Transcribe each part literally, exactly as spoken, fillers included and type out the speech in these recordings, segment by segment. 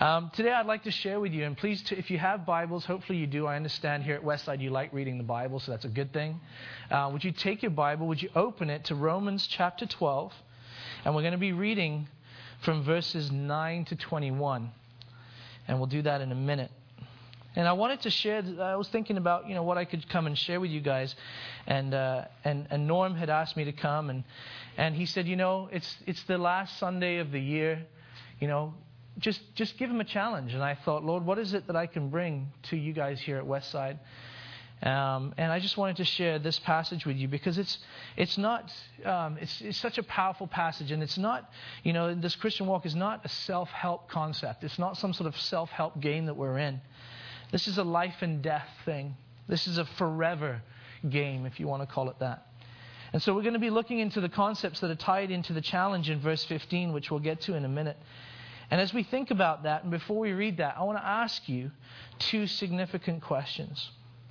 Um, today I'd like to share with you, and please, t- if you have Bibles, hopefully you do. I understand here at Westside you like reading the Bible, so that's a good thing. Uh, would you take your Bible, would you open it to Romans chapter twelve, and we're going to be reading from verses nine to twenty-one, and we'll do that in a minute. And I wanted to share, I was thinking about, you know, what I could come and share with you guys. And uh, and, and Norm had asked me to come, and, and he said, you know, it's it's the last Sunday of the year, you know, just just give him a challenge. And I thought, Lord, what is it that I can bring to you guys here at Westside? Um, and I just wanted to share this passage with you because it's it's not, um, it's, it's such a powerful passage. And it's not, you know, this Christian walk is not a self-help concept. It's not some sort of self-help game that we're in. This is a life and death thing. This is a forever game, if you want to call it that. And so we're going to be looking into the concepts that are tied into the challenge in verse fifteen, which we'll get to in a minute. And as we think about that, and before we read that, I want to ask you two significant questions.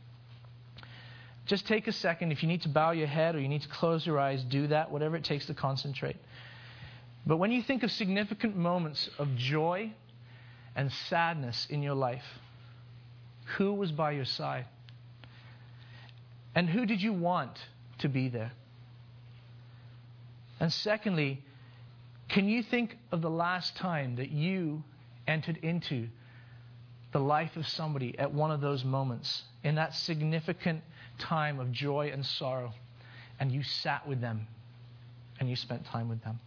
Just take a second. If you need to bow your head or you need to close your eyes, do that, whatever it takes to concentrate. But when you think of significant moments of joy and sadness in your life, who was by your side? And who did you want to be there? And secondly, can you think of the last time that you entered into the life of somebody at one of those moments, in that significant time of joy and sorrow, and you sat with them and you spent time with them?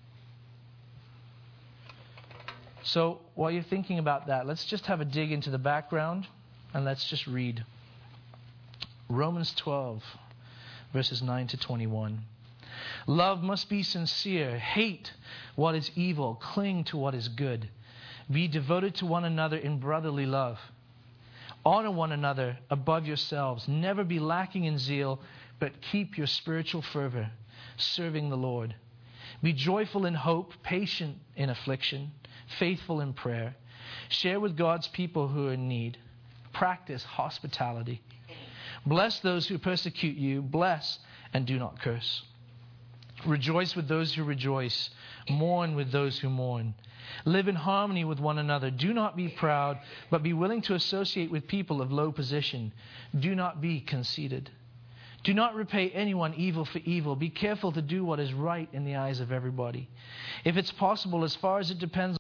So while you're thinking about that, let's just have a dig into the background. And let's just read Romans twelve, verses nine to twenty-one. Love must be sincere. Hate what is evil. Cling to what is good. Be devoted to one another in brotherly love. Honor one another above yourselves. Never be lacking in zeal, but keep your spiritual fervor, serving the Lord. Be joyful in hope, patient in affliction, faithful in prayer. Share with God's people who are in need. Practice hospitality. Bless those who persecute you. Bless and do not curse. Rejoice with those who rejoice. Mourn with those who mourn. Live in harmony with one another. Do not be proud, but be willing to associate with people of low position. Do not be conceited. Do not repay anyone evil for evil. Be careful to do what is right in the eyes of everybody. If it's possible, as far as it depends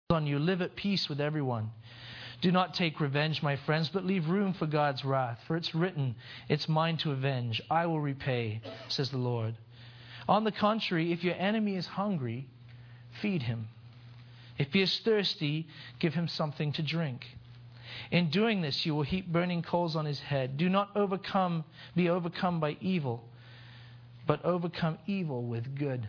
on you. Live at peace with everyone. Do not take revenge, my friends, but leave room for God's wrath. For it's written, it's mine to avenge. I will repay, says the Lord. On the contrary, if your enemy is hungry, feed him. If he is thirsty, give him something to drink. In doing this, you will heap burning coals on his head. Do not overcome, be overcome by evil, but overcome evil with good.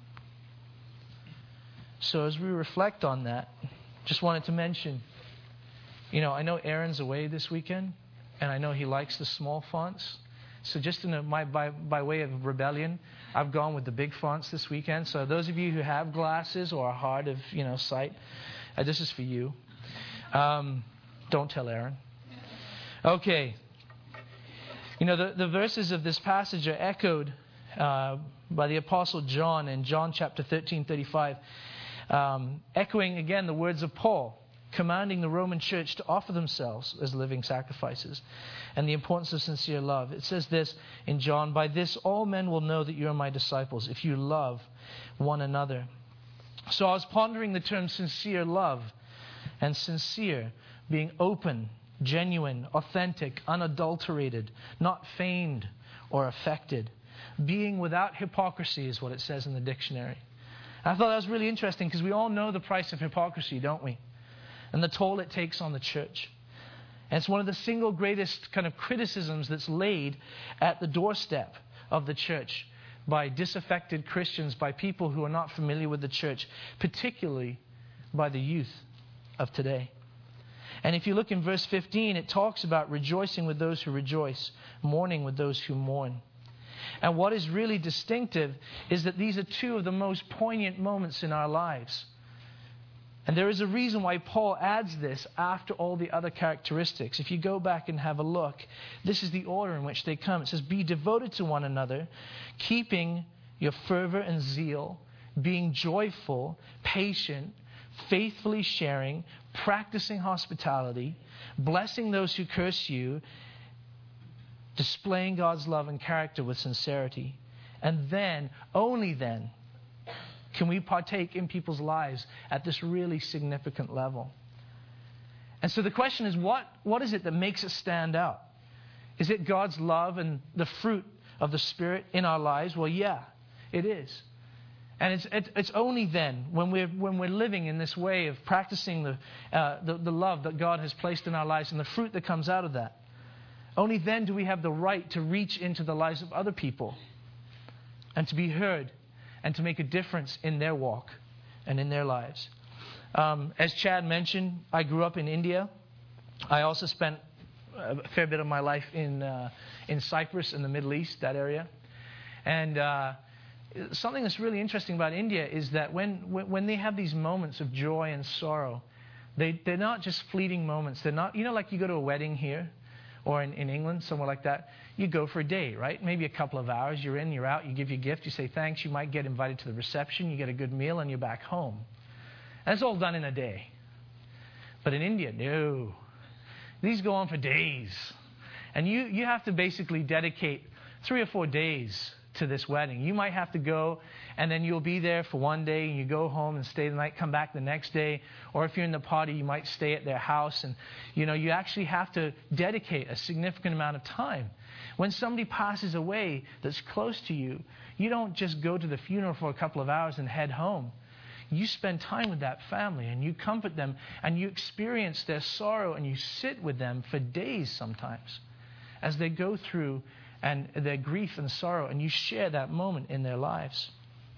So as we reflect on that, just wanted to mention, you know, I know Aaron's away this weekend, and I know he likes the small fonts. So just in a, my, by, by way of rebellion, I've gone with the big fonts this weekend. So those of you who have glasses or are hard of, you know, sight, uh, this is for you. Um, don't tell Aaron. Okay. You know, the, the verses of this passage are echoed uh, by the Apostle John in John chapter thirteen, thirty-five. Um, echoing again the words of Paul, commanding the Roman church to offer themselves as living sacrifices, and the importance of sincere love. It says this in John, by this all men will know that you are my disciples, if you love one another. So I was pondering the term sincere love, and sincere being open, genuine, authentic, unadulterated, not feigned or affected. Being without hypocrisy is what it says in the dictionary. I thought that was really interesting because we all know the price of hypocrisy, don't we? And the toll it takes on the church. And it's one of the single greatest kind of criticisms that's laid at the doorstep of the church by disaffected Christians, by people who are not familiar with the church, particularly by the youth of today. And if you look in verse fifteen, it talks about rejoicing with those who rejoice, mourning with those who mourn. And what is really distinctive is that these are two of the most poignant moments in our lives. And there is a reason why Paul adds this after all the other characteristics. If you go back and have a look, this is the order in which they come. It says, be devoted to one another, keeping your fervor and zeal, being joyful, patient, faithfully sharing, practicing hospitality, blessing those who curse you, displaying God's love and character with sincerity. And then, only then, can we partake in people's lives at this really significant level. And so the question is, what, what is it that makes it stand out? Is it God's love and the fruit of the Spirit in our lives? Well, yeah, it is. And it's it, it's only then, when we're when we're living in this way of practicing the, uh, the the love that God has placed in our lives and the fruit that comes out of that, only then do we have the right to reach into the lives of other people and to be heard and to make a difference in their walk and in their lives. Um, as Chad mentioned, I grew up in India. I also spent a fair bit of my life in uh, in Cyprus, in the Middle East, that area. And uh, something that's really interesting about India is that when when they have these moments of joy and sorrow, they, they're not just fleeting moments. They're not, you know, like you go to a wedding here or in, in England, somewhere like that. You go for a day, right? Maybe a couple of hours. You're in, you're out, you give your gift, you say thanks. You might get invited to the reception, you get a good meal, and you're back home. And it's all done in a day. But in India, no. These go on for days. And you, you have to basically dedicate three or four days to this wedding. You might have to go, and then you'll be there for one day, and you go home and stay the night, come back the next day. Or if you're in the party, you might stay at their house. And, you know, you actually have to dedicate a significant amount of time. When somebody passes away that's close to you, you don't just go to the funeral for a couple of hours and head home. You spend time with that family, and you comfort them, and you experience their sorrow, and you sit with them for days sometimes as they go through and their grief and sorrow, and you share that moment in their lives.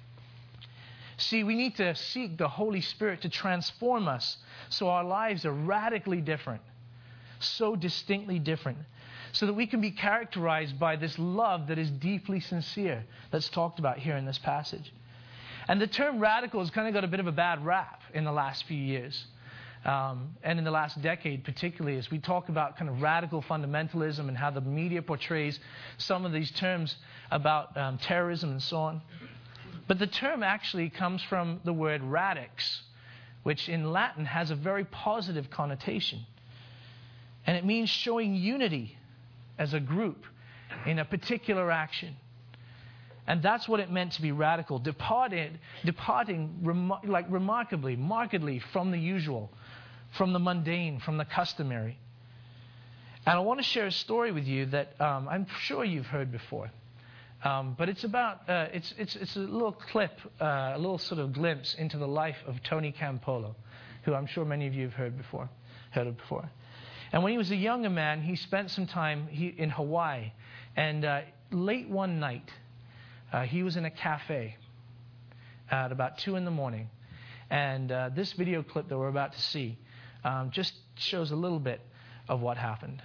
See, we need to seek the Holy Spirit to transform us so our lives are radically different, so distinctly different, so that we can be characterized by this love that is deeply sincere that's talked about here in this passage. And the term radical has kind of got a bit of a bad rap in the last few years. Um, and in the last decade particularly, as we talk about kind of radical fundamentalism and how the media portrays some of these terms about um, terrorism and so on. But the term actually comes from the word radix, which in Latin has a very positive connotation. And it means showing unity as a group in a particular action. And that's what it meant to be radical, departed, departing rem- like remarkably, markedly from the usual, from the mundane, from the customary. And I want to share a story with you that um, I'm sure you've heard before. Um, but it's about, uh, it's, it's, it's a little clip, uh, a little sort of glimpse into the life of Tony Campolo, who I'm sure many of you have heard before, heard of before. And when he was a younger man, he spent some time he, in Hawaii. And uh, late one night, uh, he was in a cafe at about two in the morning. And uh, this video clip that we're about to see um, just shows a little bit of what happened.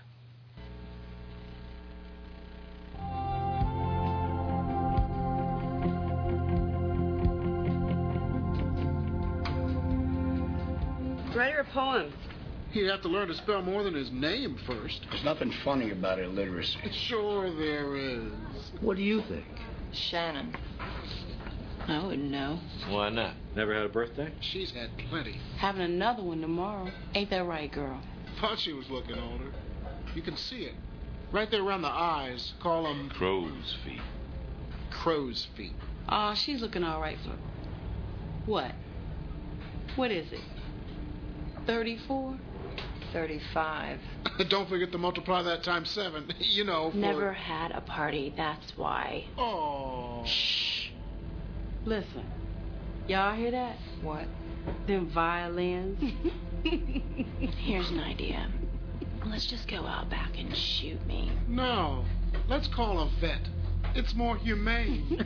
Write her a poem. He'd have to learn to spell more than his name first. There's nothing funny about illiteracy. Sure there is. What do you think? Shannon. I wouldn't know. Why not? Never had a birthday? She's had plenty. Having another one tomorrow. Ain't that right, girl? Thought she was looking older. You can see it. Right there around the eyes. Call them... Crow's feet. Crow's feet. Oh, she's looking all right for... What? What is it? thirty-four? thirty-five. Don't forget to multiply that times seven. You know, for... Never had a party, that's why. Oh. Shh. Listen. Y'all hear that? What? Them violins. Here's an idea. Let's just go out back and shoot me. No. Let's call a vet. It's more humane.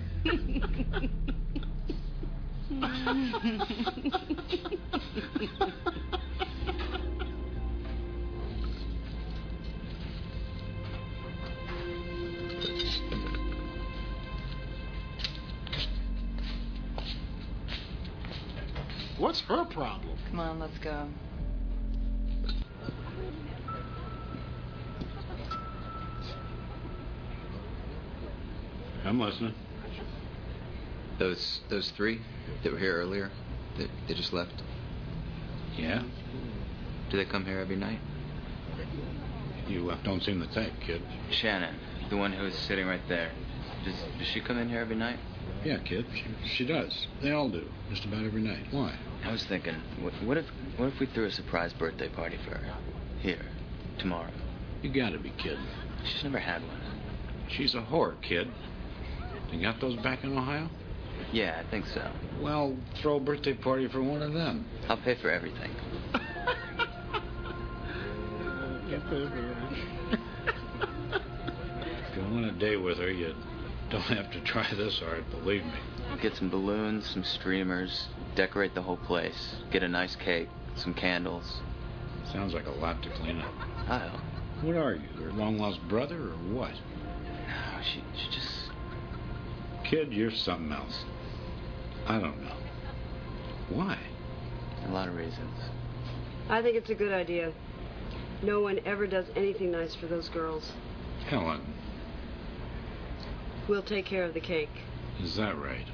What's her problem? Come on, let's go. I'm listening. Those those three that were here earlier, they, they just left. Yeah? Do they come here every night? You uh, don't seem to think, kid. Shannon, the one who was sitting right there. Does does she come in here every night? Yeah, kid. She, she does. They all do. Just about every night. Why? I was thinking, what, what if what if we threw a surprise birthday party for her here tomorrow? You gotta be kidding. She's never had one. She's a whore, kid. You got those back in Ohio? Yeah, I think so. Well, throw a birthday party for one of them. I'll pay for everything. If you want a day with her, you don't have to try this hard, believe me. Get some balloons, some streamers, decorate the whole place, get a nice cake, some candles. Sounds like a lot to clean up. Oh. What are you, her long-lost brother or what? No, she, she just... Kid, you're something else. I don't know. Why? A lot of reasons. I think it's a good idea. No one ever does anything nice for those girls. Helen, We'll take care of the cake. is that right?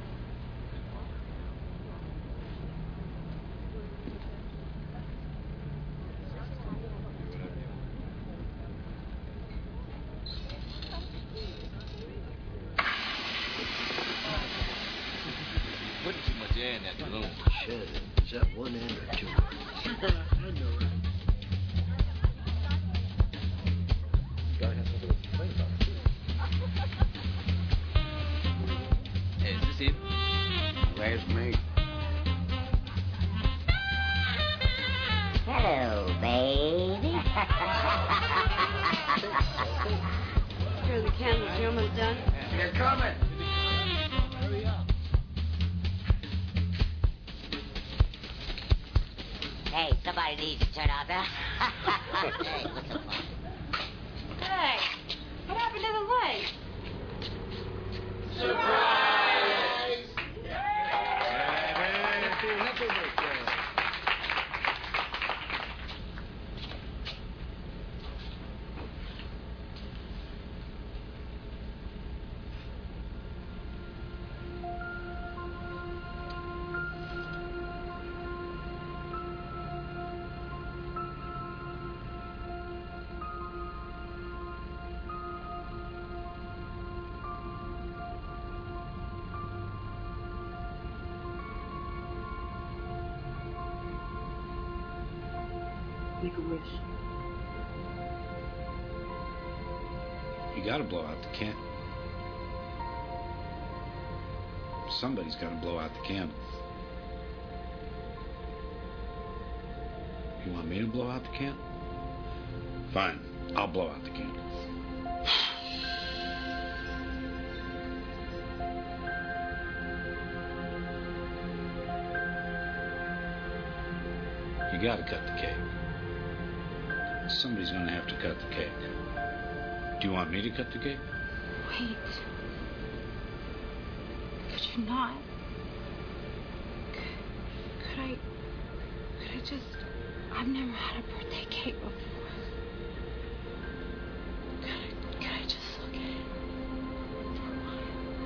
Put too much air in that balloon. Shannon, is that one end or two? I know it. Gotta have something to complain about, too. Hey, is this Eve? That's me. Hello, baby. Here are the candles. You almost done? They're coming. Hurry up. Hey, somebody needs to turn out the... Hey, what's the fun? Hey, what happened to the light? Surprise! Happy birthday. Make a wish. You gotta blow out the candle. Somebody's gotta blow out the candle. You want me to blow out the candle? Fine, I'll blow out the candle. You gotta cut the cake. Somebody's gonna have to cut the cake. Do you want me to cut the cake? Wait. Could you not? Could, could I... Could I just... I've never had a birthday cake before. Could I, could I just look at it for a while?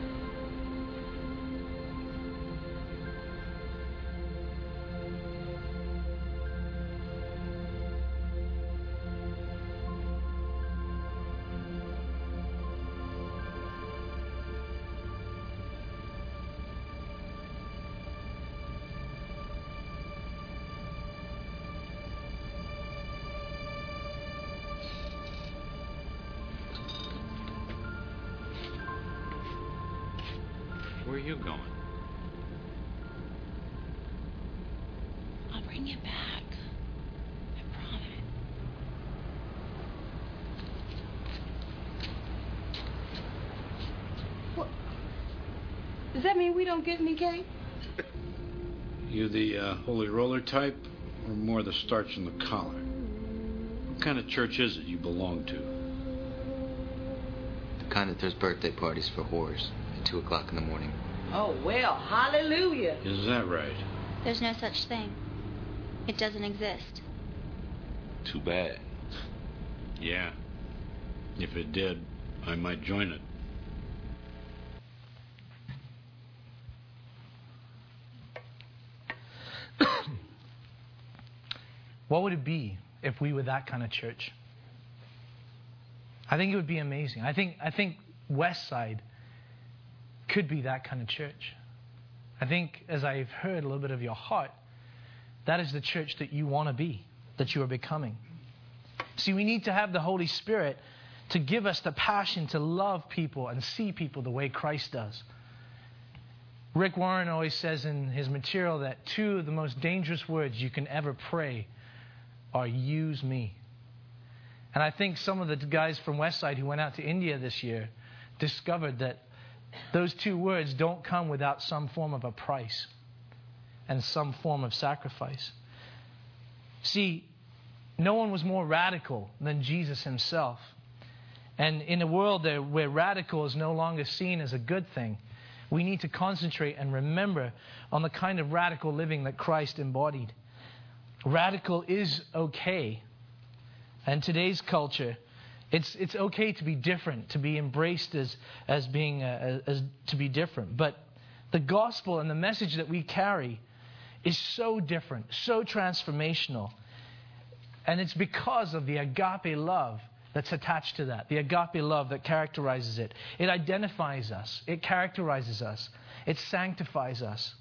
Where are you going? I'll bring it back. I promise. What? Does that mean we don't get any cake? You the uh, holy roller type, or more the starch in the collar? What kind of church is it you belong to? The kind that throws birthday parties for whores at two o'clock in the morning. Oh, well, hallelujah. Is that right? There's no such thing. It doesn't exist. Too bad. Yeah. If it did, I might join it. What would it be if we were that kind of church? I think it would be amazing. I think I think Westside could be that kind of church. I think, as I've heard a little bit of your heart, that is the church that you want to be, that you are becoming. See, we need to have the Holy Spirit to give us the passion to love people and see people the way Christ does. Rick Warren always says in his material that two of the most dangerous words you can ever pray are "use me." And I think some of the guys from Westside who went out to India this year discovered that those two words don't come without some form of a price and some form of sacrifice. See, no one was more radical than Jesus himself. And in a world where radical is no longer seen as a good thing, we need to concentrate and remember on the kind of radical living that Christ embodied. Radical is okay. And today's culture, it's it's okay to be different, to be embraced as as being uh, as to be different. But the gospel and the message that we carry is so different, so transformational. And it's because of the agape love that's attached to that, the agape love that characterizes it. It identifies us. It characterizes us. It sanctifies us.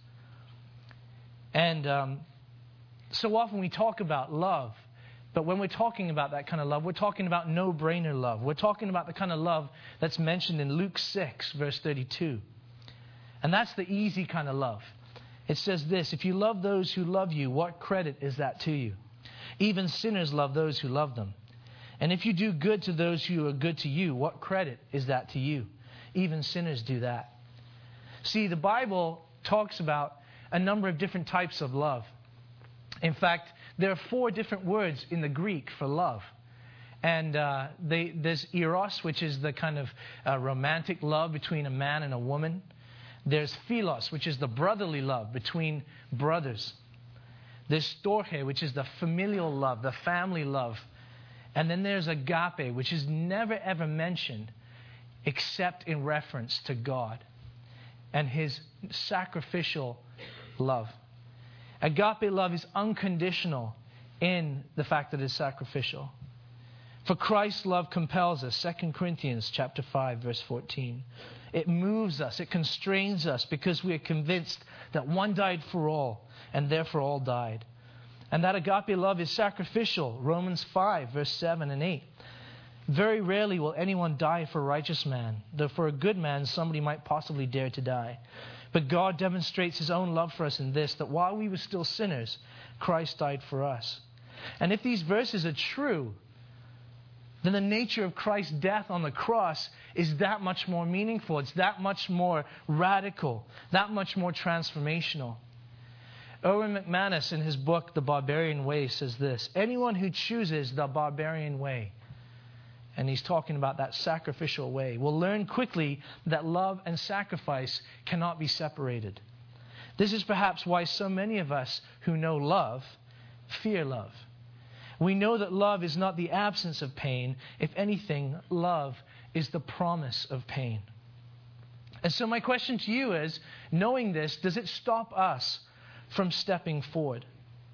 And um, so often we talk about love, but when we're talking about that kind of love, we're talking about no-brainer love. We're talking about the kind of love that's mentioned in Luke six, verse thirty-two. And that's the easy kind of love. It says this: if you love those who love you, what credit is that to you? Even sinners love those who love them. And if you do good to those who are good to you, what credit is that to you? Even sinners do that. See, the Bible talks about a number of different types of love. In fact, there are four different words in the Greek for love. And uh, they, there's eros, which is the kind of uh, romantic love between a man and a woman. There's philos, which is the brotherly love between brothers. There's storge, which is the familial love, the family love. And then there's agape, which is never ever mentioned except in reference to God and his sacrificial love. Agape love is unconditional in the fact that it's sacrificial. For Christ's love compels us, Second Corinthians chapter five, verse fourteen. It moves us, it constrains us because we are convinced that one died for all and therefore all died. And that agape love is sacrificial. Romans five, verse seven and eight. Very rarely will anyone die for a righteous man, though for a good man somebody might possibly dare to die. But God demonstrates his own love for us in this, that while we were still sinners, Christ died for us. And if these verses are true, then the nature of Christ's death on the cross is that much more meaningful. It's that much more radical, that much more transformational. Owen McManus, in his book, The Barbarian Way, says this: anyone who chooses the barbarian way, and he's talking about that sacrificial way, will learn quickly that love and sacrifice cannot be separated. This is perhaps why so many of us who know love fear love. We know that love is not the absence of pain. If anything, love is the promise of pain. And so my question to you is, knowing this, does it stop us from stepping forward?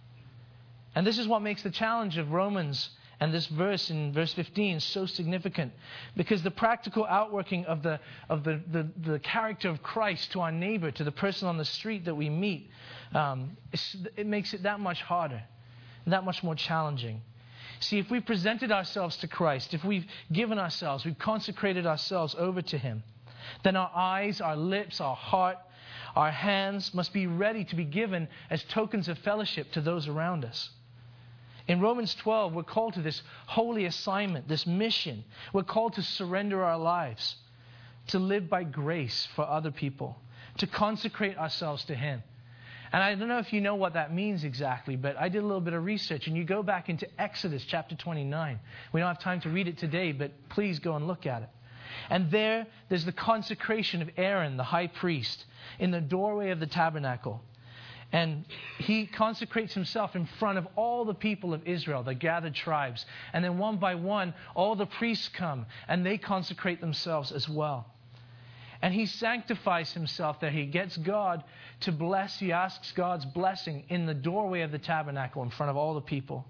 And this is what makes the challenge of Romans and this verse in verse fifteen so significant, because the practical outworking of the of the, the, the character of Christ to our neighbor, to the person on the street that we meet, um, it makes it that much harder, that much more challenging. See, if we presented ourselves to Christ, if we've given ourselves, we've consecrated ourselves over to Him, then our eyes, our lips, our heart, our hands must be ready to be given as tokens of fellowship to those around us. In Romans twelve, we're called to this holy assignment, this mission. We're called to surrender our lives, to live by grace for other people, to consecrate ourselves to Him. And I don't know if you know what that means exactly, but I did a little bit of research, and you go back into Exodus chapter twenty-nine. We don't have time to read it today, but please go and look at it. And there, there's the consecration of Aaron, the high priest, in the doorway of the tabernacle. And he consecrates himself in front of all the people of Israel, the gathered tribes. And then one by one, all the priests come and they consecrate themselves as well. And he sanctifies himself there. He gets God to bless. He asks God's blessing in the doorway of the tabernacle in front of all the people.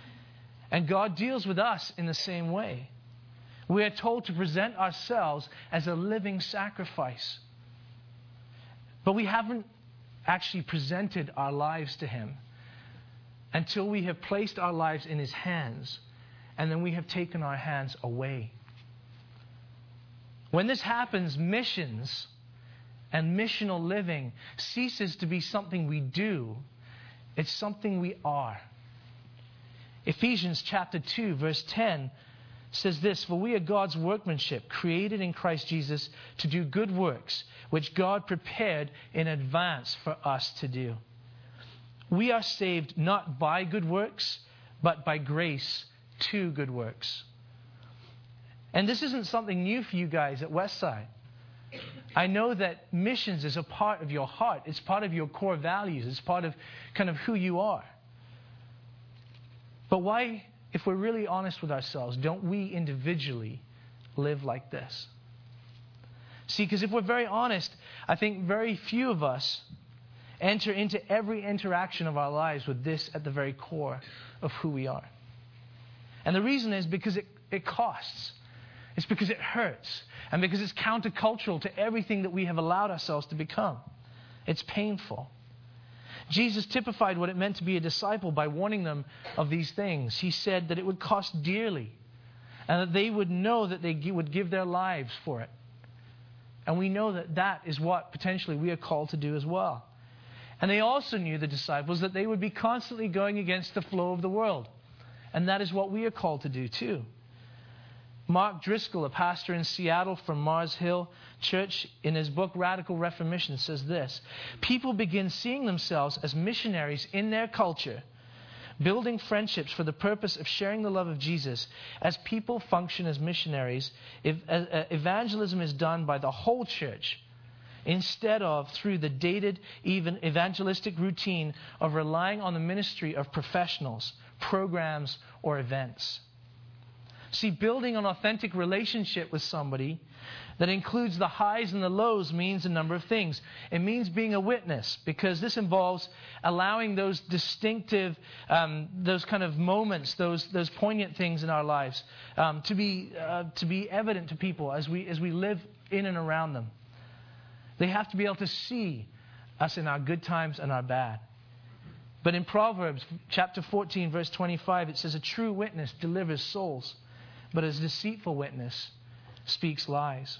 And God deals with us in the same way. We are told to present ourselves as a living sacrifice. But we haven't actually presented our lives to Him until we have placed our lives in His hands, and then we have taken our hands away. When this happens, missions and missional living ceases to be something we do. It's something we are. Ephesians chapter two, verse ten says this: "For we are God's workmanship, created in Christ Jesus to do good works, which God prepared in advance for us to do." We are saved not by good works, but by grace to good works. And this isn't something new for you guys at Westside. I know that missions is a part of your heart. It's part of your core values. It's part of kind of who you are. But why, if we're really honest with ourselves, don't we individually live like this? See, because if we're very honest, I think very few of us enter into every interaction of our lives with this at the very core of who we are. And the reason is because it, it costs. It's because it hurts. And because it's countercultural to everything that we have allowed ourselves to become. It's painful. Jesus typified what it meant to be a disciple by warning them of these things. He said that it would cost dearly, and that they would know that they would give their lives for it. And we know that that is what potentially we are called to do as well. And they also knew, the disciples, that they would be constantly going against the flow of the world. And that is what we are called to do too. Mark Driscoll, a pastor in Seattle from Mars Hill Church, in his book Radical Reformation, says this: "People begin seeing themselves as missionaries in their culture, building friendships for the purpose of sharing the love of Jesus. As people function as missionaries, if, uh, evangelism is done by the whole church instead of through the dated, even evangelistic routine of relying on the ministry of professionals, programs, or events." See, building an authentic relationship with somebody that includes the highs and the lows means a number of things. It means being a witness, because this involves allowing those distinctive, um, those kind of moments, those those poignant things in our lives um, to be uh, to be evident to people as we as we live in and around them. They have to be able to see us in our good times and our bad. But in Proverbs chapter fourteen, verse twenty-five, it says, a true witness delivers souls, but a deceitful witness speaks lies.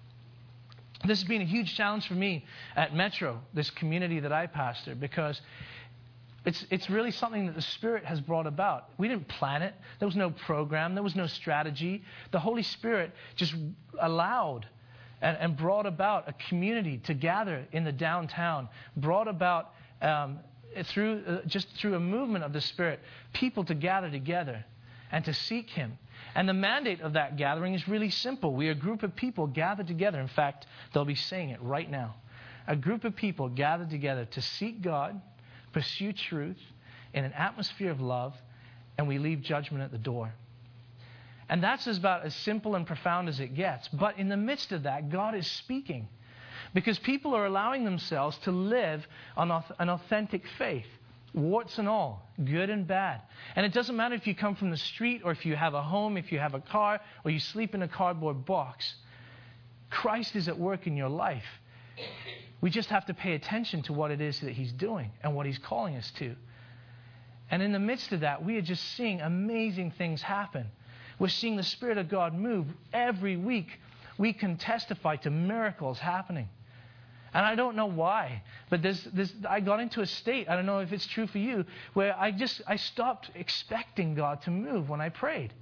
This has been a huge challenge for me at Metro, this community that I pastor, because it's it's really something that the Spirit has brought about. We didn't plan it. There was no program. There was no strategy. The Holy Spirit just allowed and, and brought about a community to gather in the downtown, brought about um, through uh, just through a movement of the Spirit, people to gather together and to seek Him. And the mandate of that gathering is really simple. We are a group of people gathered together. In fact, they'll be saying it right now. A group of people gathered together to seek God, pursue truth in an atmosphere of love, and we leave judgment at the door. And that's about as simple and profound as it gets. But in the midst of that, God is speaking. Because people are allowing themselves to live on an authentic faith. Warts and all, good and bad. And it doesn't matter if you come from the street or if you have a home, if you have a car, or you sleep in a cardboard box. Christ is at work in your life. We just have to pay attention to what it is that He's doing and what He's calling us to. And in the midst of that, we are just seeing amazing things happen. We're seeing the Spirit of God move. Every week, we can testify to miracles happening. And I don't know why, but there's, there's, I got into a state, I don't know if it's true for you, where I just, I stopped expecting God to move when I prayed.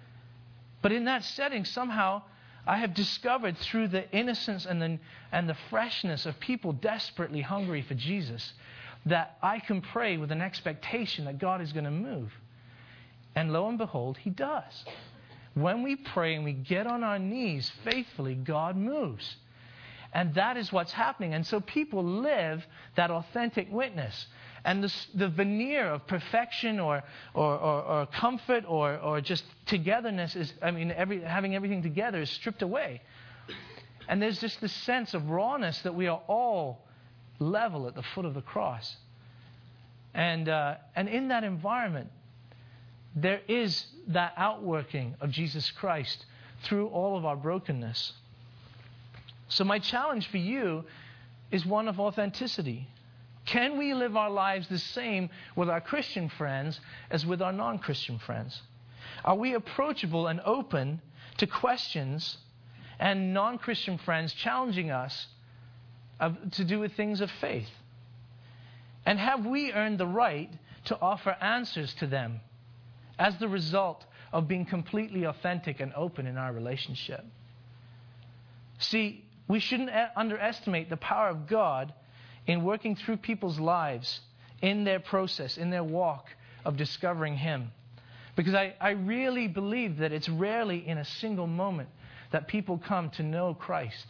But in that setting, somehow, I have discovered through the innocence and the, and the freshness of people desperately hungry for Jesus, that I can pray with an expectation that God is going to move. And lo and behold, He does. When we pray and we get on our knees faithfully, God moves. And that is what's happening. And so people live that authentic witness. And the, the veneer of perfection or or, or, or comfort or, or just togetherness is, I mean, every, having everything together is stripped away. And there's just this sense of rawness that we are all level at the foot of the cross. And uh, and in that environment, there is that outworking of Jesus Christ through all of our brokenness. So my challenge for you is one of authenticity. Can we live our lives the same with our Christian friends as with our non-Christian friends? Are we approachable and open to questions and non-Christian friends challenging us of, to do with things of faith? And have we earned the right to offer answers to them as the result of being completely authentic and open in our relationship? See, we shouldn't underestimate the power of God in working through people's lives in their process, in their walk of discovering Him. Because I, I really believe that it's rarely in a single moment that people come to know Christ.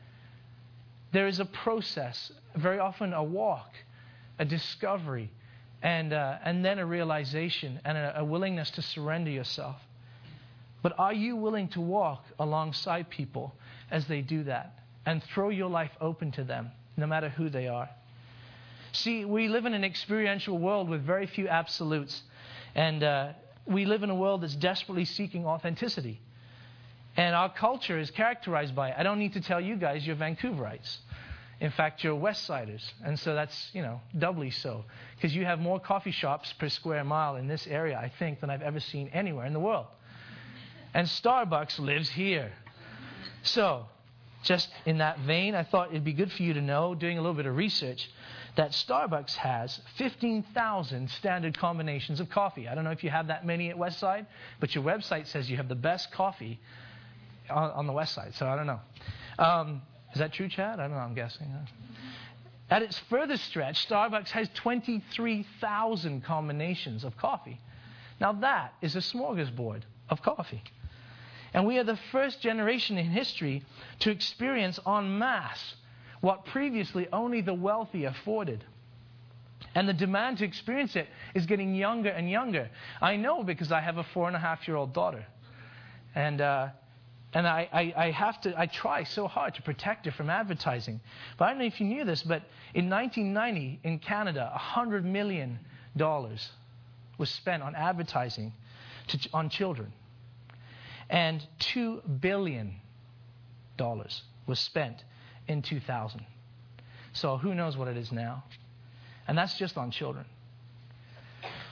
There is a process, very often a walk, a discovery, and, uh, and then a realization and a, a willingness to surrender yourself. But are you willing to walk alongside people as they do that and throw your life open to them, no matter who they are? See, we live in an experiential world with very few absolutes. And uh, we live in a world that's desperately seeking authenticity. And our culture is characterized by it. I don't need to tell you guys you're Vancouverites. In fact, you're West Siders. And so that's, you know, doubly so. Because you have more coffee shops per square mile in this area, I think, than I've ever seen anywhere in the world. And Starbucks lives here. So, just in that vein, I thought it'd be good for you to know, doing a little bit of research, that Starbucks has fifteen thousand standard combinations of coffee. I don't know if you have that many at Westside, but your website says you have the best coffee on, on the West Side. So I don't know. Um, is that true, Chad? I don't know. I'm guessing. At its furthest stretch, Starbucks has twenty-three thousand combinations of coffee. Now that is a smorgasbord of coffee. And we are the first generation in history to experience en masse what previously only the wealthy afforded. And the demand to experience it is getting younger and younger. I know because I have a four and a half year old daughter. And uh, and I, I, I have to, I try so hard to protect her from advertising. But I don't know if you knew this, but in nineteen ninety in Canada, one hundred million dollars was spent on advertising to, on children. And two billion dollars was spent in two thousand. So who knows what it is now? And that's just on children.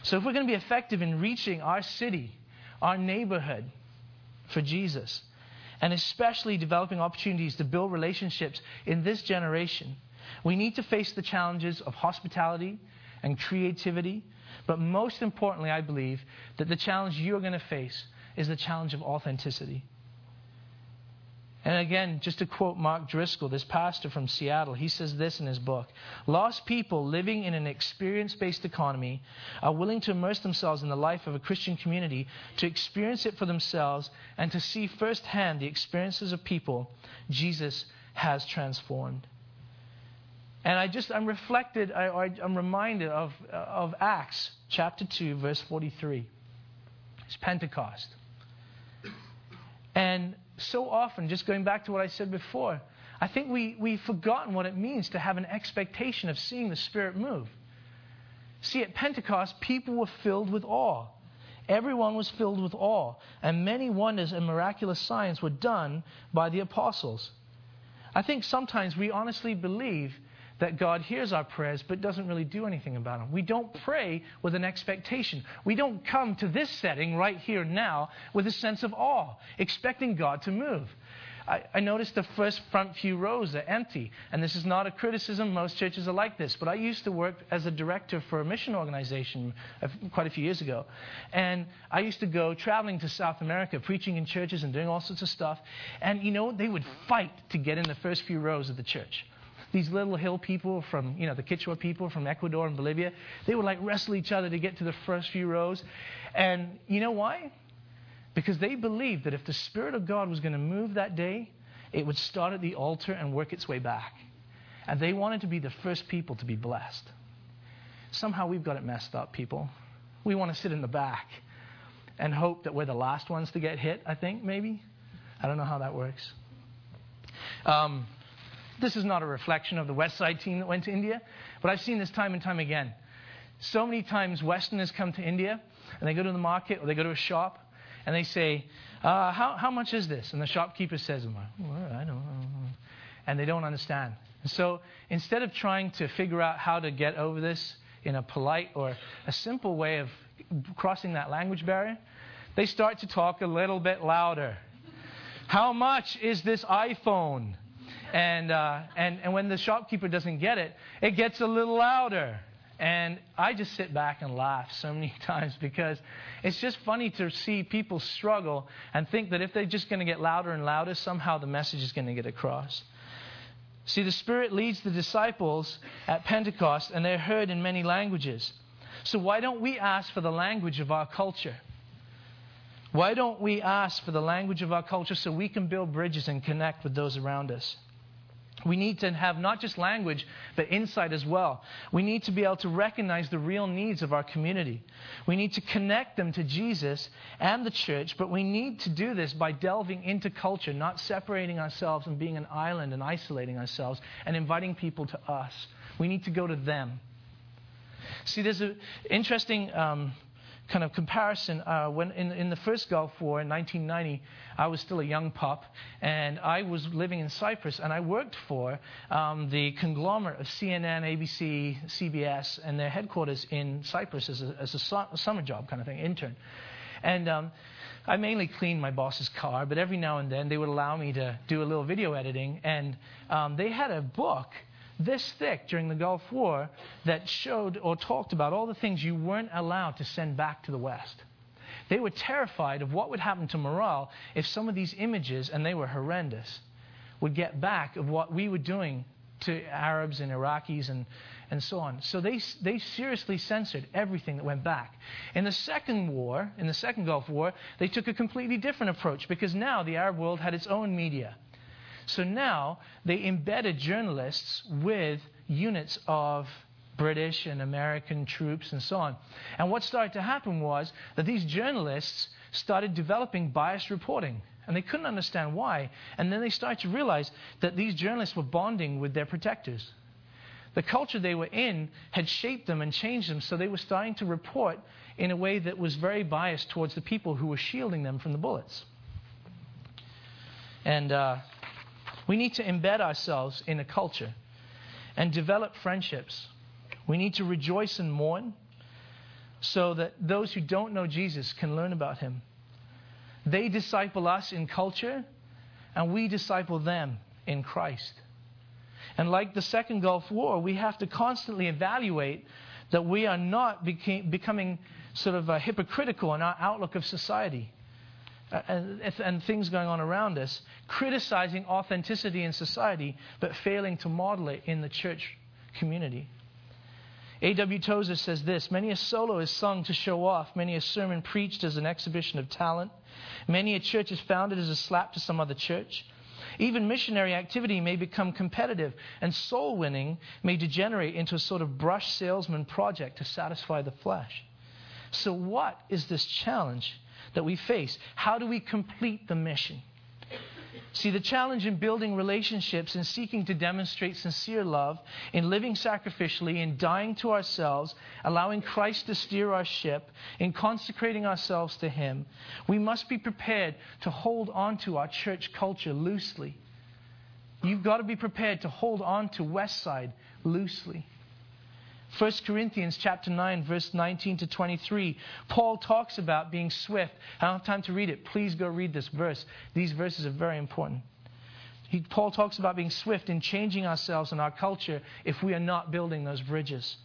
So if we're going to be effective in reaching our city, our neighborhood for Jesus, and especially developing opportunities to build relationships in this generation, we need to face the challenges of hospitality and creativity. But most importantly, I believe that the challenge you're going to face is the challenge of authenticity. And again, just to quote Mark Driscoll, this pastor from Seattle, he says this in his book: lost people living in an experience-based economy are willing to immerse themselves in the life of a Christian community, to experience it for themselves, and to see firsthand the experiences of people Jesus has transformed. And I just, I'm reflected, I, I, I'm reminded of, of Acts chapter two, verse forty-three. It's Pentecost. And so often, just going back to what I said before, I think we, we've forgotten what it means to have an expectation of seeing the Spirit move. See, at Pentecost, people were filled with awe. Everyone was filled with awe. And many wonders and miraculous signs were done by the apostles. I think sometimes we honestly believe that God hears our prayers but doesn't really do anything about them. We don't pray with an expectation. We don't come to this setting right here now with a sense of awe, expecting God to move. I, I noticed the first front few rows are empty. And this is not a criticism. Most churches are like this. But I used to work as a director for a mission organization quite a few years ago. And I used to go traveling to South America, preaching in churches and doing all sorts of stuff. And, you know, they would fight to get in the first few rows of the church. These little hill people from, you know, the Quechua people from Ecuador and Bolivia, they would like wrestle each other to get to the first few rows. And you know why? Because they believed that if the Spirit of God was going to move that day, it would start at the altar and work its way back. And they wanted to be the first people to be blessed. Somehow we've got it messed up, people. We want to sit in the back and hope that we're the last ones to get hit, I think, maybe. I don't know how that works. Um... This is not a reflection of the West Side team that went to India, but I've seen this time and time again. So many times Westerners come to India, and they go to the market or they go to a shop, and they say, uh, how, how much is this? And the shopkeeper says, well, I don't know. And they don't understand. And so instead of trying to figure out how to get over this in a polite or a simple way of crossing that language barrier, they start to talk a little bit louder. How much is this iPhone? And, uh, and and when the shopkeeper doesn't get it, it gets a little louder. And I just sit back and laugh so many times because it's just funny to see people struggle and think that if they're just going to get louder and louder, somehow the message is going to get across. See, the Spirit leads the disciples at Pentecost, and they're heard in many languages. So why don't we ask for the language of our culture? Why don't we ask for the language of our culture so we can build bridges and connect with those around us? We need to have not just language, but insight as well. We need to be able to recognize the real needs of our community. We need to connect them to Jesus and the church, but we need to do this by delving into culture, not separating ourselves and being an island and isolating ourselves and inviting people to us. We need to go to them. See, there's an interesting um, kind of comparison. Uh, when in, in the first Gulf War in nineteen ninety, I was still a young pup, and I was living in Cyprus, and I worked for um, the conglomerate of C N N, A B C, C B S, and their headquarters in Cyprus as a, as a, su- a summer job kind of thing, intern. And um, I mainly cleaned my boss's car, but every now and then they would allow me to do a little video editing, and um, they had a book this thick during the Gulf War that showed or talked about all the things you weren't allowed to send back to the West. They were terrified of what would happen to morale if some of these images, and they were horrendous, would get back of what we were doing to Arabs and Iraqis and, and so on. So they, they seriously censored everything that went back. In the second war, in the second Gulf War, they took a completely different approach because now the Arab world had its own media. So now they embedded journalists with units of British and American troops and so on. And what started to happen was that these journalists started developing biased reporting. And they couldn't understand why. And then they started to realize that these journalists were bonding with their protectors. The culture they were in had shaped them and changed them, so they were starting to report in a way that was very biased towards the people who were shielding them from the bullets. And uh, we need to embed ourselves in a culture and develop friendships. We need to rejoice and mourn. so that those who don't know Jesus can learn about him. They disciple us in culture, and we disciple them in Christ. And like the Second Gulf War, we have to constantly evaluate that we are not beca- becoming sort of uh, hypocritical in our outlook of society uh, and, and things going on around us, criticizing authenticity in society, but failing to model it in the church community. A W Tozer says this: many a solo is sung to show off, many a sermon preached as an exhibition of talent, many a church is founded as a slap to some other church. Even missionary activity may become competitive, and soul winning may degenerate into a sort of brush salesman project to satisfy the flesh. So what is this challenge that we face? How do we complete the mission? See, the challenge in building relationships, in seeking to demonstrate sincere love, in living sacrificially, in dying to ourselves, allowing Christ to steer our ship, in consecrating ourselves to Him, we must be prepared to hold on to our church culture loosely. You've got to be prepared to hold on to Westside loosely. First Corinthians chapter nine, verse nineteen to twenty-three, Paul talks about being swift. I don't have time to read it. Please go read this verse. These verses are very important. He, Paul talks about being swift in changing ourselves and our culture if we are not building those bridges.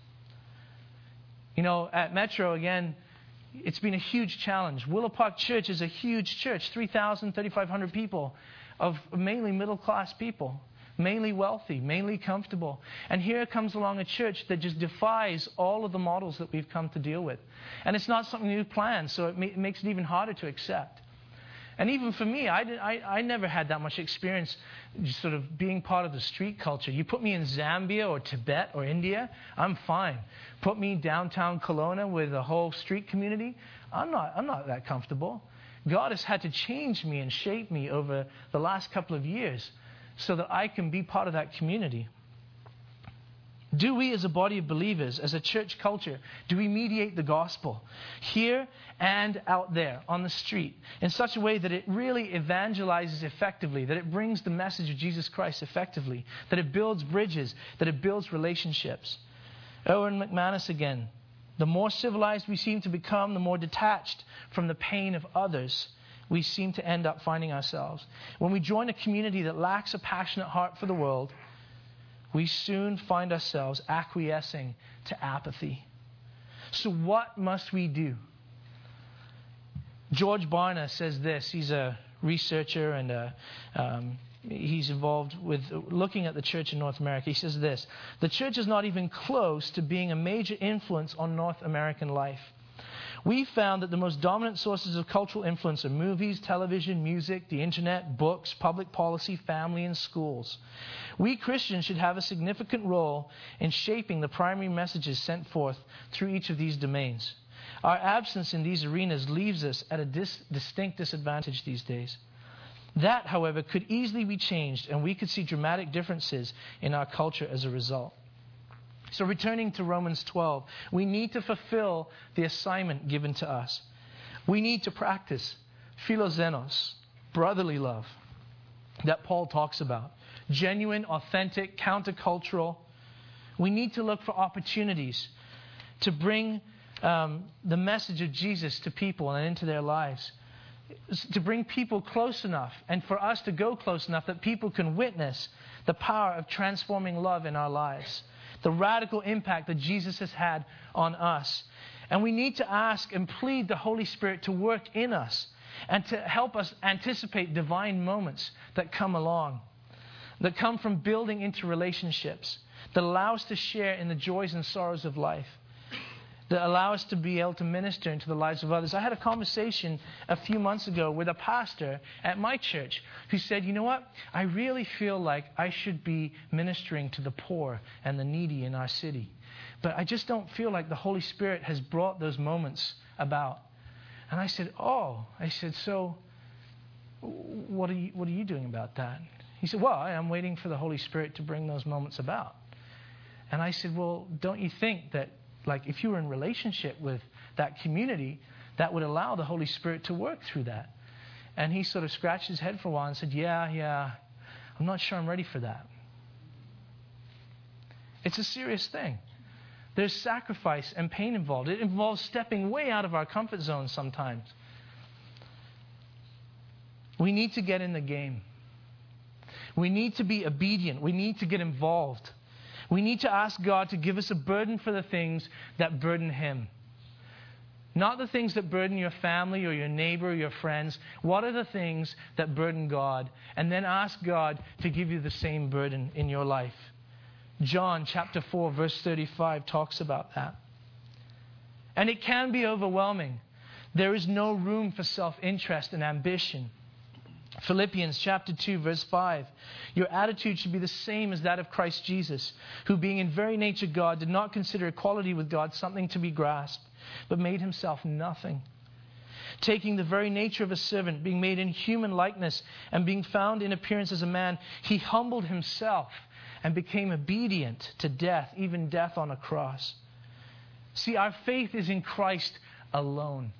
You know, at Metro, again, it's been a huge challenge. Willow Park Church is a huge church, three thousand, thirty-five hundred people, of mainly middle-class people. Mainly wealthy, mainly comfortable. And here comes along a church that just defies all of the models that we've come to deal with. And it's not something we've planned, so it, ma- it makes it even harder to accept. And even for me, I, did, I, I never had that much experience just sort of being part of the street culture. You put me in Zambia or Tibet or India, I'm fine. Put me downtown Kelowna with a whole street community, I'm not, I'm not that comfortable. God has had to change me and shape me over the last couple of years so that I can be part of that community. Do we as a body of believers, as a church culture, do we mediate the gospel here and out there on the street in such a way that it really evangelizes effectively, that it brings the message of Jesus Christ effectively, that it builds bridges, that it builds relationships? Owen McManus again. The more civilized we seem to become, the more detached from the pain of others we seem to end up finding ourselves. When we join a community that lacks a passionate heart for the world, we soon find ourselves acquiescing to apathy. So what must we do? George Barna says this. He's a researcher and a, um, he's involved with looking at the church in North America. He says this: the church is not even close to being a major influence on North American life. We found that the most dominant sources of cultural influence are movies, television, music, the internet, books, public policy, family, and schools. We Christians should have a significant role in shaping the primary messages sent forth through each of these domains. Our absence in these arenas leaves us at a dis- distinct disadvantage these days. That, however, could easily be changed, and we could see dramatic differences in our culture as a result. So returning to Romans twelve, we need to fulfill the assignment given to us. We need to practice philoxenos, brotherly love, that Paul talks about. Genuine, authentic, countercultural. We need to look for opportunities to bring um, the message of Jesus to people and into their lives. To bring people close enough and for us to go close enough that people can witness the power of transforming love in our lives. The radical impact that Jesus has had on us. And we need to ask and plead the Holy Spirit to work in us and to help us anticipate divine moments that come along, that come from building into relationships, that allow us to share in the joys and sorrows of life, that allow us to be able to minister into the lives of others. I had a conversation a few months ago with a pastor at my church who said, you know what, I really feel like I should be ministering to the poor and the needy in our city. But I just don't feel like the Holy Spirit has brought those moments about. And I said, oh, I said, so what are you, what are you doing about that? He said, well, I'm waiting for the Holy Spirit to bring those moments about. And I said, well, don't you think that like if you were in relationship with that community, that would allow the Holy Spirit to work through that? And he sort of scratched his head for a while and said, yeah, yeah, I'm not sure I'm ready for that. It's a serious thing. There's sacrifice and pain involved. It involves stepping way out of our comfort zone sometimes. We need to get in the game. We need to be obedient. We need to get involved. We need to ask God to give us a burden for the things that burden Him. Not the things that burden your family or your neighbor or your friends. What are the things that burden God? And then ask God to give you the same burden in your life. John chapter four verse thirty-five talks about that. And it can be overwhelming. There is no room for self-interest and ambition. Philippians chapter two verse five. Your attitude should be the same as that of Christ Jesus, who being in very nature God did not consider equality with God something to be grasped, but made himself nothing. Taking the very nature of a servant, being made in human likeness, and being found in appearance as a man, he humbled himself and became obedient to death, even death on a cross. See, our faith is in Christ alone.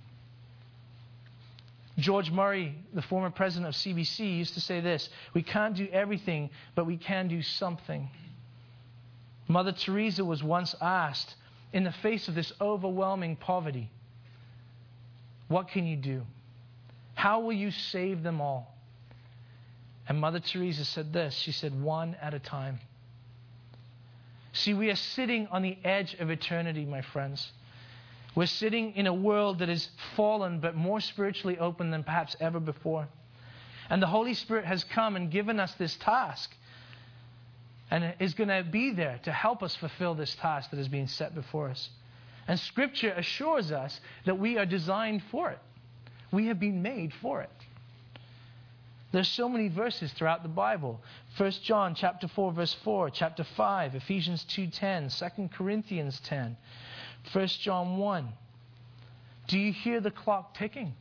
George Murray, the former president of C B C, used to say this: we can't do everything, but we can do something. Mother Teresa was once asked, in the face of this overwhelming poverty, what can you do? How will you save them all? And Mother Teresa said this. She said, one at a time. See, we are sitting on the edge of eternity, my friends. We're sitting in a world that is fallen but more spiritually open than perhaps ever before. And the Holy Spirit has come and given us this task, and is going to be there to help us fulfill this task that is being set before us. And Scripture assures us that we are designed for it. We have been made for it. There's so many verses throughout the Bible. First John chapter four verse four, chapter five, Ephesians two ten, Second Corinthians ten, First John one. Do you hear the clock ticking?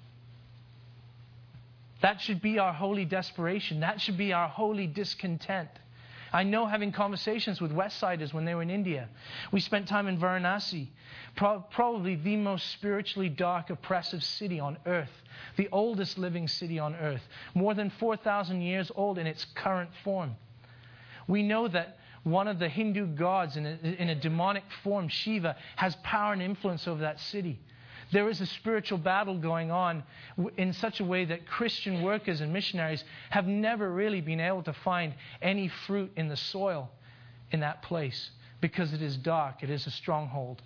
That should be our holy desperation. That should be our holy discontent. I know, having conversations with Westsiders when they were in India. We spent time in Varanasi, pro- probably the most spiritually dark, oppressive city on earth, the oldest living city on earth, more than four thousand years old in its current form. We know that one of the Hindu gods in a, in a demonic form, Shiva, has power and influence over that city. There is a spiritual battle going on in such a way that Christian workers and missionaries have never really been able to find any fruit in the soil in that place because it is dark. It is a stronghold.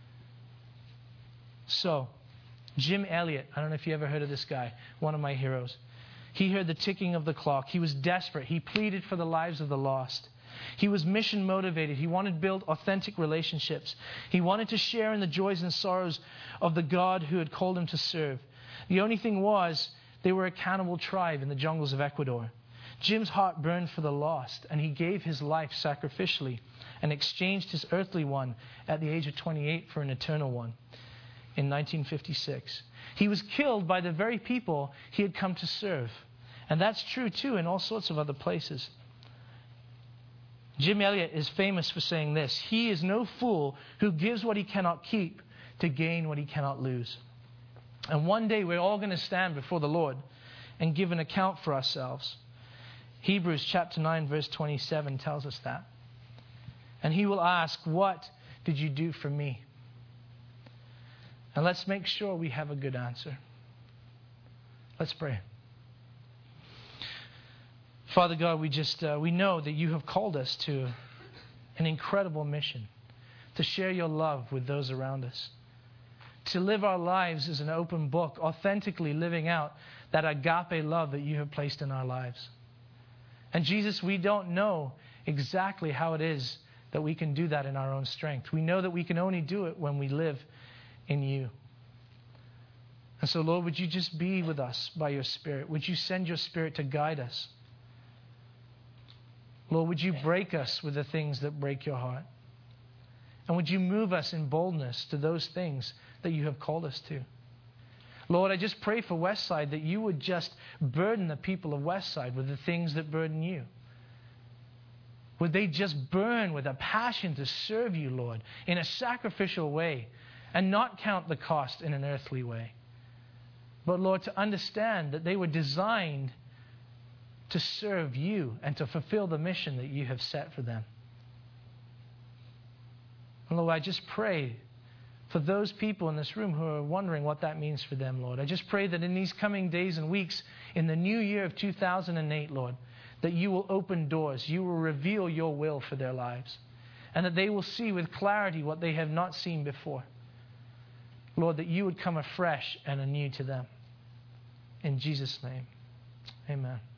So, Jim Elliot, I don't know if you ever heard of this guy, one of my heroes. He heard the ticking of the clock. He was desperate. He pleaded for the lives of the lost. He was mission motivated. He wanted to build authentic relationships. He wanted to share in the joys and sorrows of the God who had called him to serve. The only thing was, they were a cannibal tribe in the jungles of Ecuador. Jim's heart burned for the lost, and he gave his life sacrificially and exchanged his earthly one at the age of twenty-eight for an eternal one in nineteen fifty-six. He was killed by the very people he had come to serve. And that's true, too, in all sorts of other places. Jim Elliot is famous for saying this: he is no fool who gives what he cannot keep to gain what he cannot lose. And one day we're all going to stand before the Lord and give an account for ourselves. Hebrews chapter nine verse twenty-seven tells us that. And he will ask, what did you do for me? And let's make sure we have a good answer. Let's pray. Father God, we just uh, we know that you have called us to an incredible mission, to share your love with those around us, to live our lives as an open book, authentically living out that agape love that you have placed in our lives. And Jesus, we don't know exactly how it is that we can do that in our own strength. We know that we can only do it when we live in you. And so, Lord, would you just be with us by your Spirit? Would you send your Spirit to guide us? Lord, would you break us with the things that break your heart? And would you move us in boldness to those things that you have called us to? Lord, I just pray for Westside that you would just burden the people of Westside with the things that burden you. Would they just burn with a passion to serve you, Lord, in a sacrificial way and not count the cost in an earthly way? But, Lord, to understand that they were designed to serve you and to fulfill the mission that you have set for them. And Lord, I just pray for those people in this room who are wondering what that means for them, Lord. I just pray that in these coming days and weeks, in the new year of two thousand eight, Lord, that you will open doors, you will reveal your will for their lives, and that they will see with clarity what they have not seen before. Lord, that you would come afresh and anew to them. In Jesus' name, amen.